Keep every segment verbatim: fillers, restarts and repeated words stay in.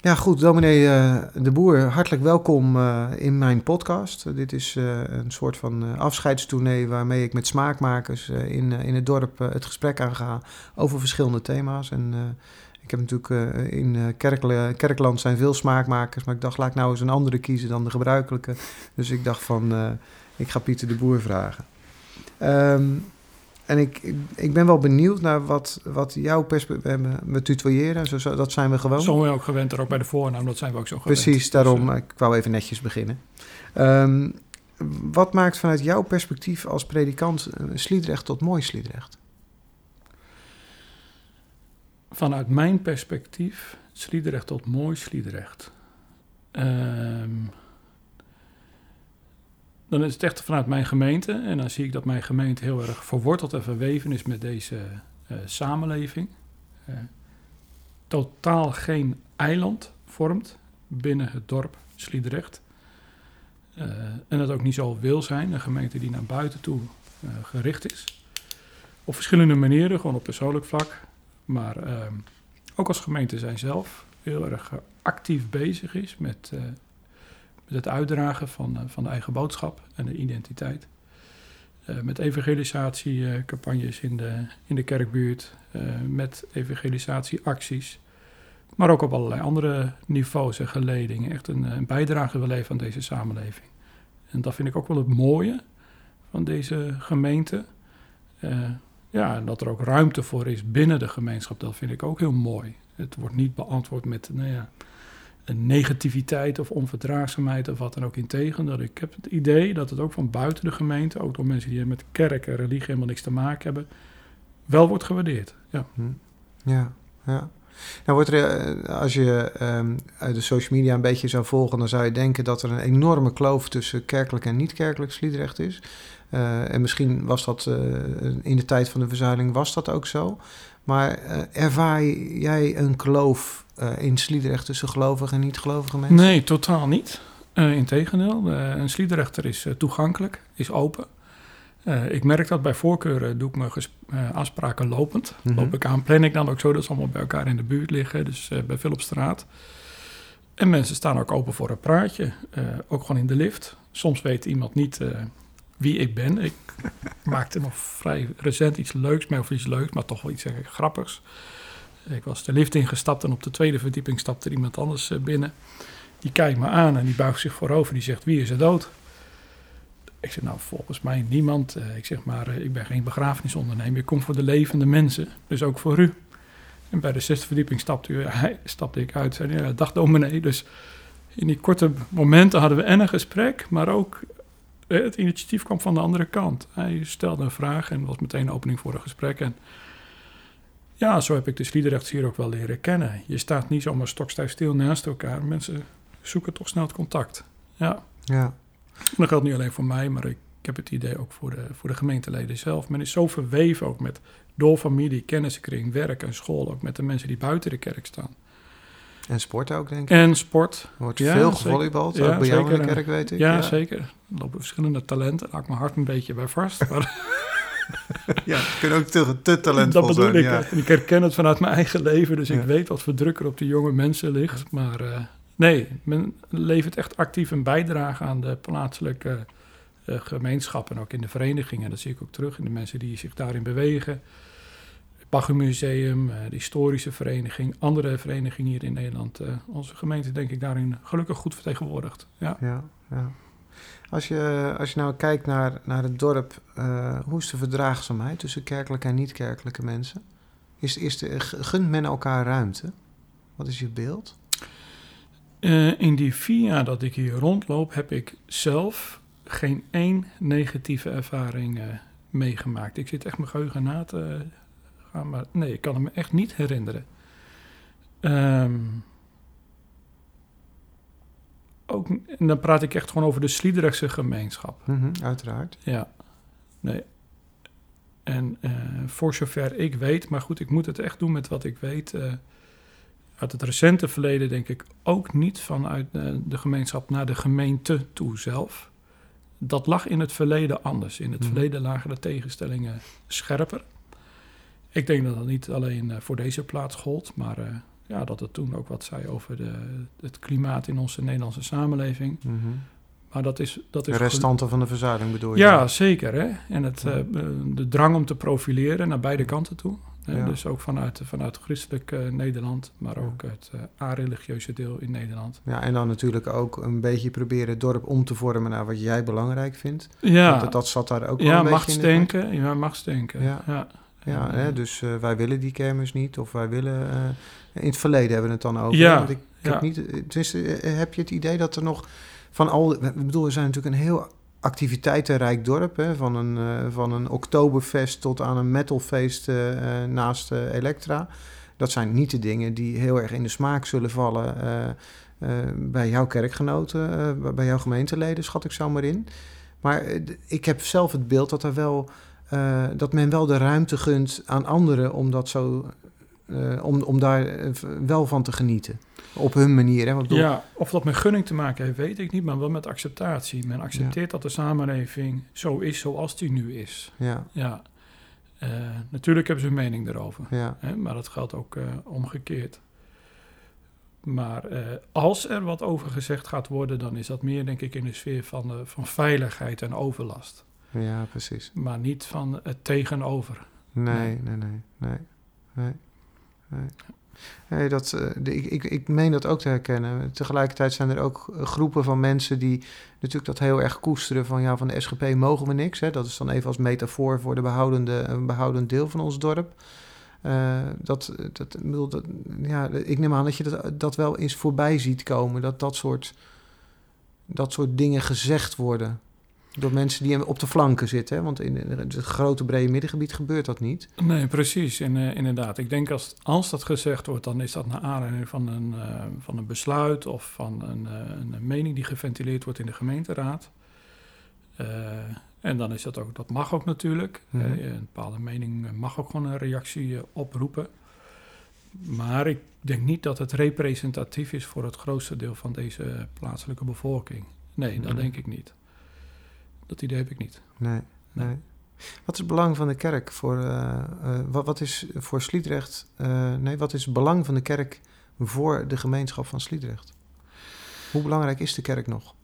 Ja, goed, dominee uh, De Boer, hartelijk welkom uh, in mijn podcast. Uh, dit is uh, een soort van uh, afscheidstournee waarmee ik met smaakmakers uh, in, uh, in het dorp uh, het gesprek aanga over verschillende thema's. En uh, ik heb natuurlijk uh, in uh, Kerkle- Kerkland zijn veel smaakmakers, maar ik dacht, laat ik nou eens een andere kiezen dan de gebruikelijke. Dus ik dacht van, uh, ik ga Pieter De Boer vragen. Um, En ik, ik, ik ben wel benieuwd naar wat, wat jouw perspectief... We, we tutoyeren, zo, zo, dat zijn we gewoon. Zo zijn we ook gewend, er ook bij de voornaam, dat zijn we ook zo gewend. Precies, daarom, dus, uh, ik wou even netjes beginnen. Um, wat maakt vanuit jouw perspectief als predikant Sliedrecht tot mooi Sliedrecht? Vanuit mijn perspectief, Sliedrecht tot mooi Sliedrecht. Um, Dan is het echt vanuit mijn gemeente. En dan zie ik dat mijn gemeente heel erg verworteld en verweven is met deze uh, samenleving. Uh, totaal geen eiland vormt binnen het dorp Sliedrecht. Uh, en dat ook niet zo wil zijn. Een gemeente die naar buiten toe uh, gericht is. Op verschillende manieren, gewoon op persoonlijk vlak. Maar uh, ook als gemeente zijn zelf heel erg uh, actief bezig is met... Uh, Met het uitdragen van, uh, van de eigen boodschap en de identiteit. Uh, met evangelisatiecampagnes in de, in de kerkbuurt. Uh, met evangelisatieacties. Maar ook op allerlei andere niveaus en geledingen. Echt een, een bijdrage wil leveren aan deze samenleving. En dat vind ik ook wel het mooie van deze gemeente. Uh, ja, en dat er ook ruimte voor is binnen de gemeenschap. Dat vind ik ook heel mooi. Het wordt niet beantwoord met... Nou ja, een negativiteit of onverdraagzaamheid of wat dan ook. Integendeel, ik heb het idee dat het ook van buiten de gemeente, ook door mensen die met kerk en religie helemaal niks te maken hebben, wel wordt gewaardeerd. Ja, ja. ja. Nou wordt er, als je um, uit de social media een beetje zou volgen, dan zou je denken dat er een enorme kloof tussen kerkelijk en niet-kerkelijk Sliedrecht is. Uh, en misschien was dat uh, in de tijd van de verzuiling was dat ook zo. Maar uh, ervaar jij een kloof uh, in Sliedrecht tussen gelovige en niet-gelovige mensen? Nee, totaal niet. Uh, Integendeel, uh, een Sliedrechter is uh, toegankelijk, is open. Uh, ik merk dat bij voorkeur uh, doe ik mijn gesp- uh, afspraken lopend. Mm-hmm. Loop ik aan, plan ik dan ook zo dat ze allemaal bij elkaar in de buurt liggen. Dus uh, bij Philipsstraat. En mensen staan ook open voor een praatje. Uh, ook gewoon in de lift. Soms weet iemand niet... Uh, wie ik ben. Ik maakte nog vrij recent iets leuks mee, of iets leuks, maar toch wel iets zeg ik, grappigs. Ik was de lift ingestapt en op de tweede verdieping stapte er iemand anders binnen. Die kijkt me aan en die buigt zich voorover. Die zegt, wie is er dood? Ik zeg, nou, volgens mij niemand. Ik zeg maar, ik ben geen begrafenisondernemer. Ik kom voor de levende mensen, dus ook voor u. En bij de zesde verdieping stapte, u, hij, stapte ik uit. Zei, ja, dag dominee. Dus in die korte momenten hadden we en een gesprek, maar ook... Het initiatief kwam van de andere kant. Hij stelde een vraag en was meteen een opening voor een gesprek. En ja, zo heb ik de Sliedrechts hier ook wel leren kennen. Je staat niet zomaar stokstijf stil naast elkaar. Mensen zoeken toch snel het contact. Ja. ja. Dat geldt niet alleen voor mij, maar ik, ik heb het idee ook voor de, voor de gemeenteleden zelf. Men is zo verweven ook met door familie, kennissenkring, werk en school. Ook met de mensen die buiten de kerk staan. En sport ook, denk ik. En sport. Er wordt ja, veel gevolleybald, ja, ook bij jou in de zeker. kerk, weet ik. Ja, ja. zeker. Er lopen verschillende talenten. Daar haak ik mijn hart een beetje bij vast. Maar ja, je kunt ook te, te talentvol dat bedoel zijn. Ik, ja. En ik herken het vanuit mijn eigen leven. Dus ja. ik weet wat voor druk er op de jonge mensen ligt. Maar uh, nee, men levert echt actief een bijdrage aan de plaatselijke uh, gemeenschappen. Ook in de verenigingen. Dat zie ik ook terug in de mensen die zich daarin bewegen. Baggermuseum, de historische vereniging, andere verenigingen hier in Nederland. Uh, onze gemeente denk ik daarin gelukkig goed vertegenwoordigd. Ja. Ja, ja. Als je, als je nou kijkt naar, naar het dorp, uh, hoe is de verdraagzaamheid tussen kerkelijke en niet-kerkelijke mensen? Is, is de, gunt men elkaar ruimte? Wat is je beeld? Uh, in die vier jaar dat ik hier rondloop, heb ik zelf geen één negatieve ervaring uh, meegemaakt. Ik zit echt mijn geheugen na te... Maar nee, ik kan het me echt niet herinneren. Um, ook, en dan praat ik echt gewoon over de Sliedrechtse gemeenschap. Mm-hmm, uiteraard. Ja, nee. En uh, voor zover ik weet, maar goed, ik moet het echt doen met wat ik weet. Uh, uit het recente verleden denk ik ook niet vanuit uh, de gemeenschap naar de gemeente toe zelf. Dat lag in het verleden anders. In het mm-hmm. verleden lagen de tegenstellingen scherper. Ik denk dat dat niet alleen uh, voor deze plaats gold, maar uh, ja, dat het toen ook wat zei over de, het klimaat in onze Nederlandse samenleving. Mm-hmm. Maar dat is... Dat is de restanten van de verzuiling bedoel je? Ja, zeker. Hè? En het, Ja. uh, de drang om te profileren naar beide kanten toe. Hè? Ja. Dus ook vanuit, vanuit christelijk uh, Nederland, maar Ja. ook het uh, a-religieuze deel in Nederland. Ja, en dan natuurlijk ook een beetje proberen het dorp om te vormen naar wat jij belangrijk vindt. Ja, Dat, dat zat daar ook wel ja een beetje in. machtsdenken. Ja, machtsdenken. Ja. Ja, Ja, en, hè, dus uh, wij willen die kermis niet, of wij willen... Uh, in het verleden hebben we het dan over. Ja, Want ik, ik ja. heb niet, tenminste, heb je het idee dat er nog van al... Ik bedoel, we zijn natuurlijk een heel activiteitenrijk dorp. Hè, van, een, uh, van een Oktoberfest tot aan een metalfeest uh, uh, naast uh, Elektra. Dat zijn niet de dingen die heel erg in de smaak zullen vallen... Uh, uh, bij jouw kerkgenoten, uh, bij jouw gemeenteleden, schat ik zo maar in. Maar uh, ik heb zelf het beeld dat er wel... Uh, dat men wel de ruimte gunt aan anderen om dat zo, uh, om, om daar uh, wel van te genieten. Op hun manier. Hè? Want bedoel... Ja, of dat met gunning te maken heeft, weet ik niet, maar wel met acceptatie. Men accepteert ja. dat de samenleving zo is zoals die nu is. Ja. Ja. Uh, natuurlijk hebben ze een mening daarover. Ja. Hè? Maar dat geldt ook uh, omgekeerd. Maar uh, als er wat over gezegd gaat worden, dan is dat meer, denk ik, in de sfeer van, uh, van veiligheid en overlast. Ja, precies. Maar niet van het tegenover. Nee, nee, nee, nee. nee, nee, nee. nee dat, uh, de, ik, ik, ik meen dat ook te herkennen. Tegelijkertijd zijn er ook groepen van mensen die natuurlijk dat heel erg koesteren van ja, van de S G P mogen we niks. Hè. Dat is dan even als metafoor voor de behoudende, een behoudend deel van ons dorp. Uh, dat, dat, bedoel, dat, ja, ik neem aan dat je dat, dat wel eens voorbij ziet komen. Dat dat soort, dat soort dingen gezegd worden. Door mensen die op de flanken zitten. Hè? Want in het grote brede middengebied gebeurt dat niet. Nee, precies. En, uh, inderdaad. Ik denk als, als dat gezegd wordt, dan is dat naar aanleiding van een, uh, van een besluit of van een, uh, een mening die geventileerd wordt in de gemeenteraad. Uh, en dan is dat ook, dat mag ook natuurlijk. Mm-hmm. Uh, een bepaalde mening mag ook gewoon een reactie uh, oproepen. Maar ik denk niet dat het representatief is voor het grootste deel van deze plaatselijke bevolking. Nee, mm-hmm. dat denk ik niet. Dat idee heb ik niet. Nee, nee. Wat is het belang van de kerk voor... Uh, uh, wat, wat is voor Sliedrecht... Uh, nee, wat is het belang van de kerk voor de gemeenschap van Sliedrecht? Hoe belangrijk is de kerk nog?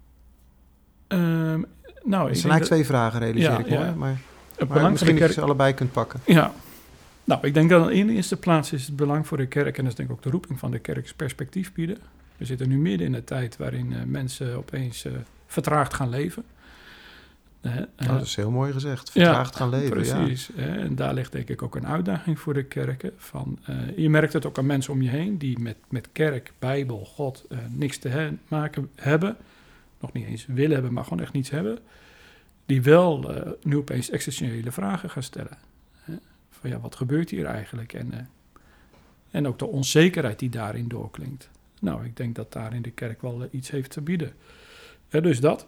Um, nou, het zijn eigenlijk dat... twee vragen, realiseer ja, ik hoor. Ja. Maar, maar misschien dat je ze allebei kunt pakken. Ja. Nou, ik denk dat in de eerste plaats is het belang voor de kerk... en dat is denk ik ook de roeping van de kerk... is perspectief bieden. We zitten nu midden in een tijd waarin uh, mensen opeens uh, vertraagd gaan leven... Uh, oh, dat is heel mooi gezegd. Vertraagd ja, gaan leven. Precies. Ja. Uh, en daar ligt denk ik ook een uitdaging voor de kerken. Van, uh, je merkt het ook aan mensen om je heen die met, met kerk, Bijbel, God uh, niks te he- maken hebben. Nog niet eens willen hebben, maar gewoon echt niets hebben. Die wel uh, nu opeens existentiële vragen gaan stellen. Uh, van ja, wat gebeurt hier eigenlijk? En, uh, en ook de onzekerheid die daarin doorklinkt. Nou, ik denk dat daarin de kerk wel uh, iets heeft te bieden. Uh, dus dat.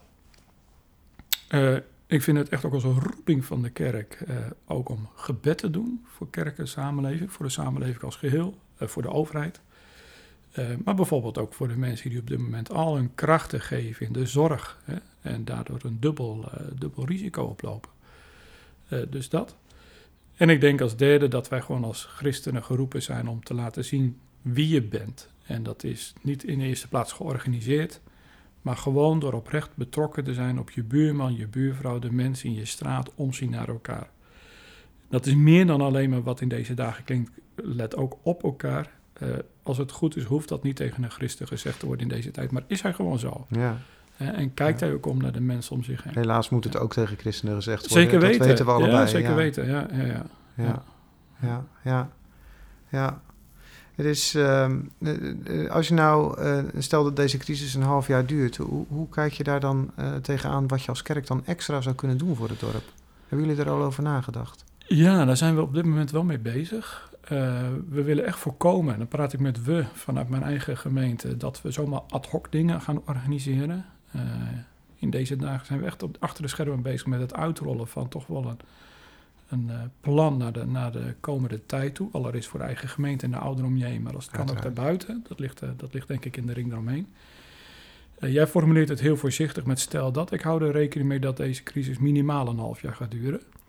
Uh, ik vind het echt ook als een roeping van de kerk, uh, ook om gebed te doen voor kerk en samenleving, voor de samenleving als geheel, uh, voor de overheid. Uh, maar bijvoorbeeld ook voor de mensen die op dit moment al hun krachten geven in de zorg hè, en daardoor een dubbel, uh, dubbel risico oplopen. Uh, dus dat. En ik denk als derde dat wij gewoon als christenen geroepen zijn om te laten zien wie je bent. En dat is niet in de eerste plaats georganiseerd, maar gewoon door oprecht betrokken te zijn op je buurman, je buurvrouw, de mensen in je straat, omzien naar elkaar. Dat is meer dan alleen maar wat in deze dagen klinkt, let ook op elkaar. Uh, als het goed is, hoeft dat niet tegen een christen gezegd te worden in deze tijd, maar is hij gewoon zo. Ja. Uh, en kijkt ja. hij ook om naar de mensen om zich heen. Helaas moet het ja. ook tegen christenen gezegd worden. Zeker weten. Dat weten we allebei. Ja, zeker ja. weten. Ja, ja, ja. Ja, ja, ja. ja. Het is, uh, als je nou, uh, stel dat deze crisis een half jaar duurt, hoe, hoe kijk je daar dan uh, tegenaan wat je als kerk dan extra zou kunnen doen voor het dorp? Hebben jullie er al over nagedacht? Ja, daar zijn we op dit moment wel mee bezig. Uh, we willen echt voorkomen, en dan praat ik met we vanuit mijn eigen gemeente, dat we zomaar ad hoc dingen gaan organiseren. Uh, in deze dagen zijn we echt op, achter de schermen bezig met het uitrollen van toch wel een, een uh, plan naar de, naar de komende tijd toe. Allereerst voor de eigen gemeente en de ouderen om je heen, maar als het kan ook daarbuiten. Dat ligt, uh, dat ligt denk ik in de ring eromheen. Uh, jij formuleert het heel voorzichtig met stel dat. Ik hou er rekening mee dat deze crisis minimaal een half jaar gaat duren.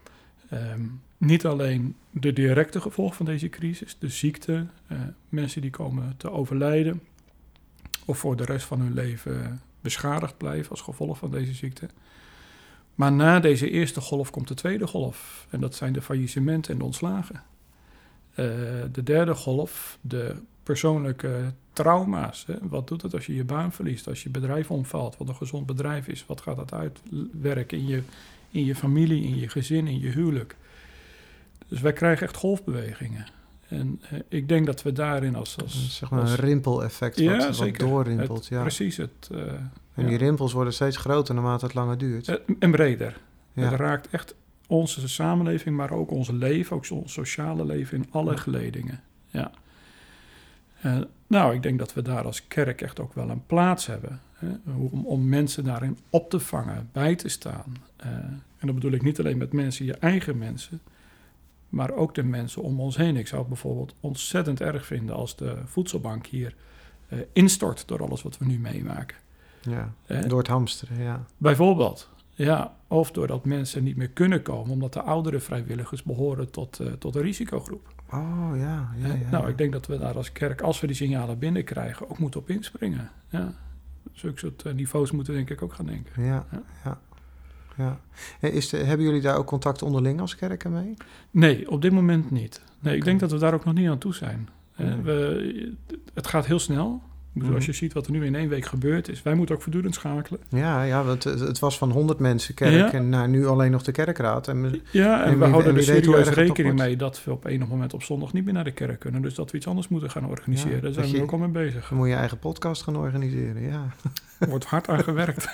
Um, niet alleen de directe gevolgen van deze crisis, de ziekte, uh, mensen die komen te overlijden of voor de rest van hun leven beschadigd blijven als gevolg van deze ziekte. Maar na deze eerste golf komt de tweede golf en dat zijn de faillissementen en de ontslagen. Uh, de derde golf, de persoonlijke trauma's. Hè? Wat doet het als je je baan verliest, als je bedrijf omvalt, wat een gezond bedrijf is, wat gaat dat uitwerken in je, in je familie, in je gezin, in je huwelijk. Dus wij krijgen echt golfbewegingen. En uh, ik denk dat we daarin als... als zeg maar als, een rimpeleffect wat, ja, wat zeker. doorrimpelt. Het, ja. Precies. Het, uh, en die ja. rimpels worden steeds groter naarmate het langer duurt. Uh, en breder. Ja. Het raakt echt onze samenleving, maar ook ons leven, ook ons sociale leven in alle ja. geledingen. Ja. Uh, nou, ik denk dat we daar als kerk echt ook wel een plaats hebben. Hè, om, om mensen daarin op te vangen, bij te staan. Uh, en dat bedoel ik niet alleen met mensen, je eigen mensen, maar ook de mensen om ons heen. Ik zou het bijvoorbeeld ontzettend erg vinden als de voedselbank hier uh, instort door alles wat we nu meemaken. Ja, uh, door het hamsteren, ja. Bijvoorbeeld, ja. Of doordat mensen niet meer kunnen komen, omdat de oudere vrijwilligers behoren tot, uh, tot een risicogroep. Oh, ja, ja, ja. Nou, ik denk dat we daar als kerk, als we die signalen binnenkrijgen, ook moeten op inspringen. Ja. Zulke soort uh, niveaus moeten denk ik ook gaan denken. Ja, ja. ja. ja. Is de, hebben jullie daar ook contact onderling als kerken mee? Nee, op dit moment niet. Nee, okay. Ik denk dat we daar ook nog niet aan toe zijn. Nee. Uh, we, het gaat heel snel. Ik bedoel, mm-hmm. Als je ziet wat er nu in één week gebeurd is, wij moeten ook voortdurend schakelen. Ja, ja, want het, het was van honderd mensen kerk ja. en nou, nu alleen nog de kerkraad. En, ja, en, en we wie, houden en er serieus rekening mee mee dat we op enig moment op zondag niet meer naar de kerk kunnen. Dus dat we iets anders moeten gaan organiseren. Ja, daar zijn we je, ook al mee bezig. Dan moet je eigen podcast gaan organiseren, ja. Er wordt hard aan gewerkt.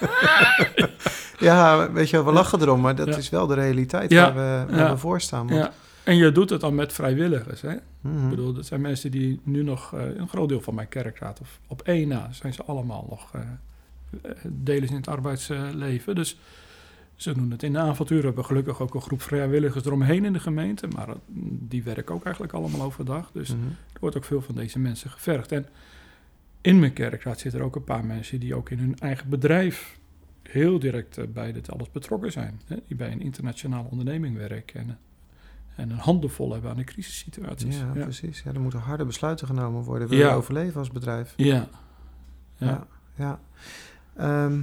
Ja, weet je wel, we lachen erom, maar dat ja. is wel de realiteit ja. waar, we, waar ja. we voor staan. Want... Ja. En je doet het dan met vrijwilligers, hè? Mm-hmm. Ik bedoel, dat zijn mensen die nu nog... Uh, een groot deel van mijn kerkraad, of op één na, zijn ze allemaal nog uh, delen in het arbeidsleven. Dus ze doen het in de avonturen. We hebben gelukkig ook een groep vrijwilligers eromheen in de gemeente. Maar uh, die werken ook eigenlijk allemaal overdag. Dus mm-hmm. er wordt ook veel van deze mensen gevergd. En in mijn kerkraad zitten er ook een paar mensen die ook in hun eigen bedrijf heel direct uh, bij dit alles betrokken zijn. Hè? Die bij een internationale onderneming werken en... En een handenvol hebben aan de crisissituaties. Ja, ja. precies. Ja, er moeten harde besluiten genomen worden. Wil ja. je overleven als bedrijf? Ja. Ja. ja, ja. Um,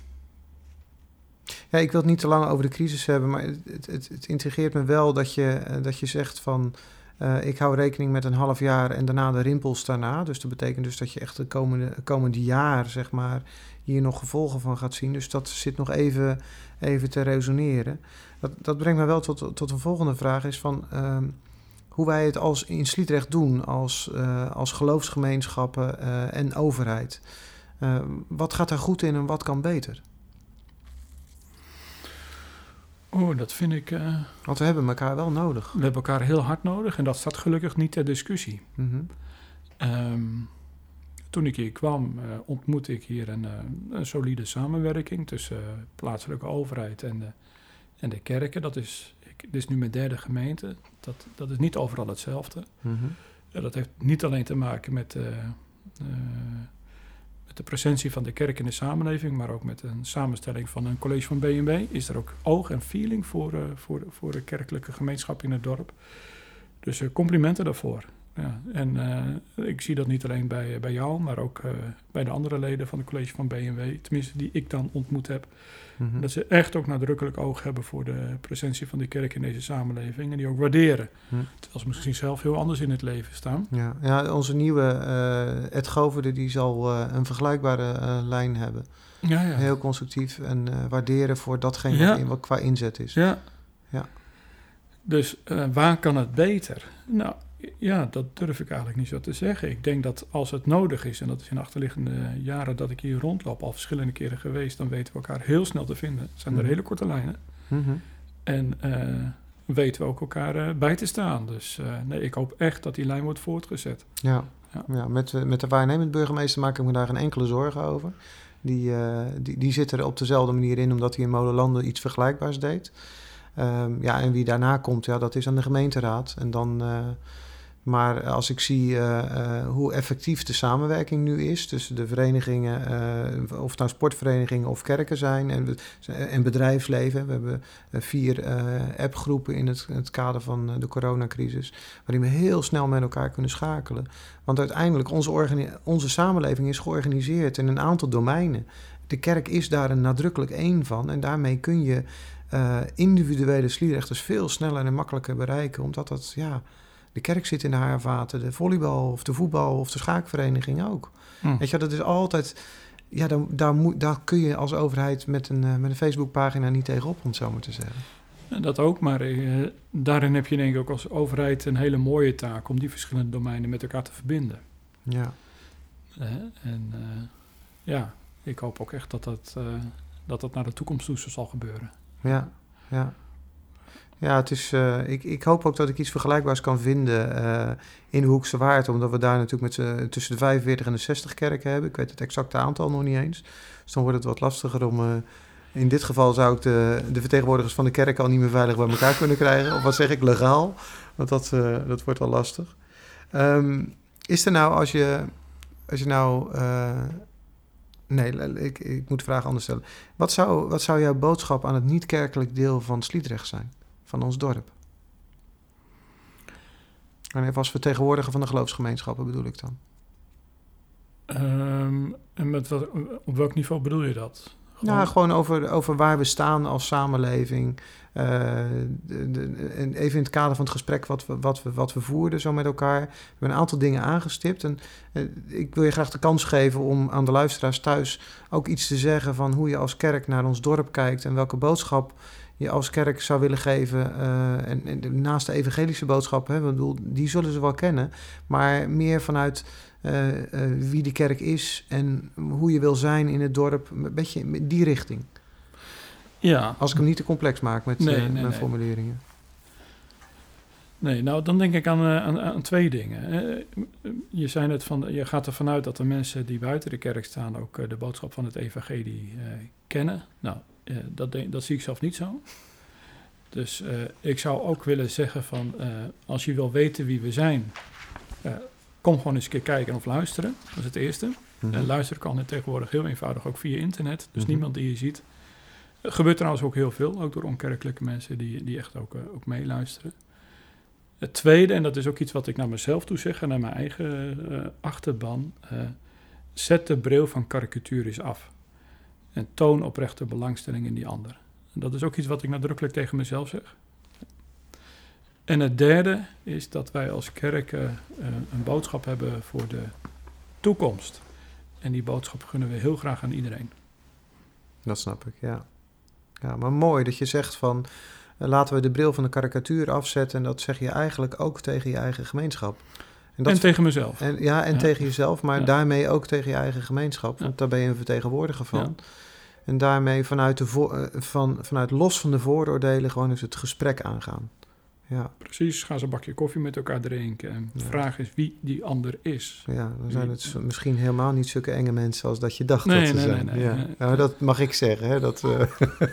ja, ik wil het niet te lang over de crisis hebben, maar het, het, het intrigeert me wel dat je, dat je zegt van... Uh, ik hou rekening met een half jaar en daarna de rimpels daarna. Dus dat betekent dus dat je echt de komende, komende jaar, zeg maar, hier nog gevolgen van gaat zien. Dus dat zit nog even, even te resoneren. Dat, dat brengt me wel tot, tot een volgende vraag, is van uh, hoe wij het als in Sliedrecht doen, als, uh, als geloofsgemeenschappen uh, en overheid. Uh, wat gaat daar goed in en wat kan beter? Oh, dat vind ik... Uh, Want we hebben elkaar wel nodig. We hebben elkaar heel hard nodig en dat staat gelukkig niet ter discussie. Mm-hmm. Um, toen ik hier kwam, uh, ontmoette ik hier een, uh, een solide samenwerking tussen uh, plaatselijke overheid en de, en de kerken. Dat is, ik, dit is nu mijn derde gemeente. Dat, dat is niet overal hetzelfde. Mm-hmm. Uh, dat heeft niet alleen te maken met... Uh, uh, de presentie van de kerk in de samenleving, maar ook met een samenstelling van een college van B N W, is er ook oog en feeling voor, uh, voor, voor de kerkelijke gemeenschap in het dorp. Dus uh, complimenten daarvoor. Ja, en uh, ik zie dat niet alleen bij, bij jou, maar ook uh, bij de andere leden van het college van B N W, tenminste die ik dan ontmoet heb. Mm-hmm. Dat ze echt ook nadrukkelijk oog hebben voor de presentie van de kerk in deze samenleving en die ook waarderen. Mm. Terwijl ze misschien zelf heel anders in het leven staan. Ja, ja onze nieuwe uh, Ed Goverde, die zal uh, een vergelijkbare uh, lijn hebben. Ja, ja. Heel constructief en uh, waarderen voor datgene ja. wat, in, wat qua inzet is. Ja. ja. Dus uh, waar kan het beter? Nou, ja, dat durf ik eigenlijk niet zo te zeggen. Ik denk dat als het nodig is, en dat is in de achterliggende jaren dat ik hier rondloop, al verschillende keren geweest, dan weten we elkaar heel snel te vinden. Het zijn mm-hmm. er hele korte lijnen. Mm-hmm. En uh, weten we ook elkaar uh, bij te staan. Dus uh, nee, ik hoop echt dat die lijn wordt voortgezet. Ja, ja. ja met, met de waarnemend burgemeester maak ik me daar geen enkele zorgen over. Die, uh, die, die zit er op dezelfde manier in, omdat hij in Molenlanden iets vergelijkbaars deed. Um, ja, en wie daarna komt, ja, dat is aan de gemeenteraad. En dan... Uh, Maar als ik zie uh, uh, hoe effectief de samenwerking nu is tussen de verenigingen, uh, of het nou sportverenigingen of kerken zijn en, en bedrijfsleven. We hebben uh, vier uh, appgroepen in het, het kader van uh, de coronacrisis, waarin we heel snel met elkaar kunnen schakelen. Want uiteindelijk, onze, organi- onze samenleving is georganiseerd in een aantal domeinen. De kerk is daar een nadrukkelijk één van en daarmee kun je uh, individuele sliedrechters veel sneller en makkelijker bereiken, omdat dat, ja... De kerk zit in de haarvaten, de volleybal of de voetbal of de schaakvereniging ook. Hm. Weet je, dat is altijd... Ja, dan, daar, moet, daar kun je als overheid met een, uh, met een Facebookpagina niet tegenop, om het zo maar te zeggen. Dat ook, maar uh, daarin heb je denk ik ook als overheid een hele mooie taak om die verschillende domeinen met elkaar te verbinden. Ja. Uh, en uh, ja, ik hoop ook echt dat dat, uh, dat dat naar de toekomst toe zal gebeuren. Ja, ja. Ja, het is, uh, ik, ik hoop ook dat ik iets vergelijkbaars kan vinden uh, in de Hoekse Waard. Omdat we daar natuurlijk met uh, tussen de vijfenveertig en de zestig kerken hebben. Ik weet het exacte aantal nog niet eens. Dus dan wordt het wat lastiger om... Uh, in dit geval zou ik de, de vertegenwoordigers van de kerk al niet meer veilig bij elkaar kunnen krijgen. Of wat zeg ik, legaal. Want dat, uh, dat wordt wel lastig. Um, is er nou, als je, als je nou... Uh, nee, ik, ik moet de vraag anders stellen. Wat zou, wat zou jouw boodschap aan het niet-kerkelijk deel van Sliedrecht zijn? Van ons dorp. En even als vertegenwoordiger van de geloofsgemeenschappen bedoel ik dan. Um, en met wat, op welk niveau bedoel je dat? Gewoon... Nou, gewoon over, over waar we staan als samenleving. Uh, de, de, en even in het kader van het gesprek wat we, wat we, wat we voerden zo met elkaar. We hebben een aantal dingen aangestipt. En uh, ik wil je graag de kans geven om aan de luisteraars thuis ook iets te zeggen van hoe je als kerk naar ons dorp kijkt en welke boodschap je als kerk zou willen geven. Uh, en, en naast de evangelische boodschap, hè, bedoel, die zullen ze wel kennen, maar meer vanuit uh, uh, wie de kerk is en hoe je wil zijn in het dorp, een beetje in die richting. Ja. Als ik hem niet te complex maak met nee, uh, nee, mijn nee. formuleringen. Nee, nou dan denk ik aan, uh, aan, aan twee dingen. Uh, je, zei net van, je gaat ervan uit dat de mensen die buiten de kerk staan ook uh, de boodschap van het evangelie uh, kennen. Nou, uh, dat, denk, dat zie ik zelf niet zo. Dus uh, ik zou ook willen zeggen van, uh, als je wil weten wie we zijn, uh, kom gewoon eens een keer kijken of luisteren. Dat is het eerste. Mm-hmm. Uh, luisteren kan tegenwoordig heel eenvoudig ook via internet. Dus mm-hmm. niemand die je ziet. Er gebeurt trouwens ook heel veel, ook door onkerkelijke mensen die, die echt ook, uh, ook meeluisteren. Het tweede, en dat is ook iets wat ik naar mezelf toe zeg en naar mijn eigen uh, achterban, uh, zet de bril van karikatuur eens af. En toon oprechte belangstelling in die ander. En dat is ook iets wat ik nadrukkelijk tegen mezelf zeg. En het derde is dat wij als kerk uh, een boodschap hebben voor de toekomst. En die boodschap gunnen we heel graag aan iedereen. Dat snap ik, ja. Ja, maar mooi dat je zegt van, uh, laten we de bril van de karikatuur afzetten. En dat zeg je eigenlijk ook tegen je eigen gemeenschap. En, dat en tegen mezelf. En, ja, en ja. tegen jezelf, maar ja. daarmee ook tegen je eigen gemeenschap. Want ja. daar ben je een vertegenwoordiger van. Ja. En daarmee vanuit, de vo- uh, van, vanuit los van de vooroordelen gewoon eens het gesprek aangaan. Ja. Precies, ga ze een bakje koffie met elkaar drinken. En de ja. vraag is wie die ander is. Ja, dan zijn het wie... misschien helemaal niet zulke enge mensen als dat je dacht nee, dat ze nee, zijn. Nee, nee, ja. nee. Nou, dat mag ik zeggen. Hè? Dat, uh...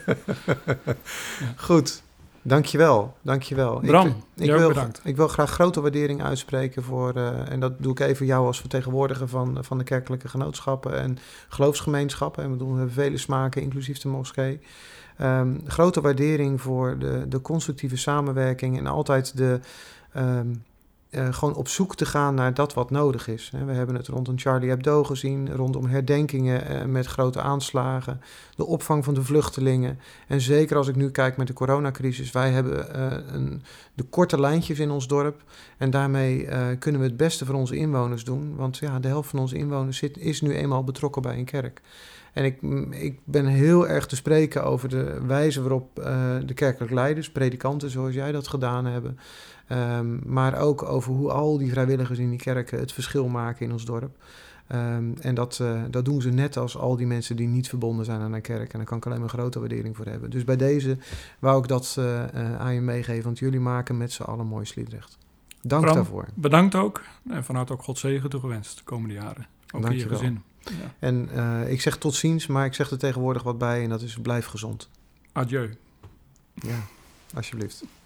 ja. Goed, dankjewel. dankjewel. Bram, ik, ik, jou wil, bedankt. Ik wil graag grote waardering uitspreken voor, uh, en dat doe ik even jou als vertegenwoordiger van, van de kerkelijke genootschappen en geloofsgemeenschappen. En we, doen, we hebben vele smaken, inclusief de moskee. Um, grote waardering voor de, de constructieve samenwerking en altijd de, um, uh, gewoon op zoek te gaan naar dat wat nodig is. We hebben het rondom Charlie Hebdo gezien, rondom herdenkingen uh, met grote aanslagen, de opvang van de vluchtelingen. En zeker als ik nu kijk met de coronacrisis, wij hebben uh, een, de korte lijntjes in ons dorp en daarmee uh, kunnen we het beste voor onze inwoners doen. Want ja, de helft van onze inwoners zit, is nu eenmaal betrokken bij een kerk. En ik, ik ben heel erg te spreken over de wijze waarop uh, de kerkelijke leiders, predikanten zoals jij dat gedaan hebben, um, maar ook over hoe al die vrijwilligers in die kerken het verschil maken in ons dorp. Um, en dat, uh, dat doen ze net als al die mensen die niet verbonden zijn aan een kerk. En daar kan ik alleen maar grote waardering voor hebben. Dus bij deze wou ik dat uh, uh, aan je meegeven, want jullie maken met z'n allen mooi Sliedrecht. Dank Bram, daarvoor. Bedankt ook en vanuit ook God zegen toegewenst de komende jaren. Ook in je gezin. Ja. En uh, ik zeg tot ziens, maar ik zeg er tegenwoordig wat bij en dat is blijf gezond. Adieu. Ja, alsjeblieft.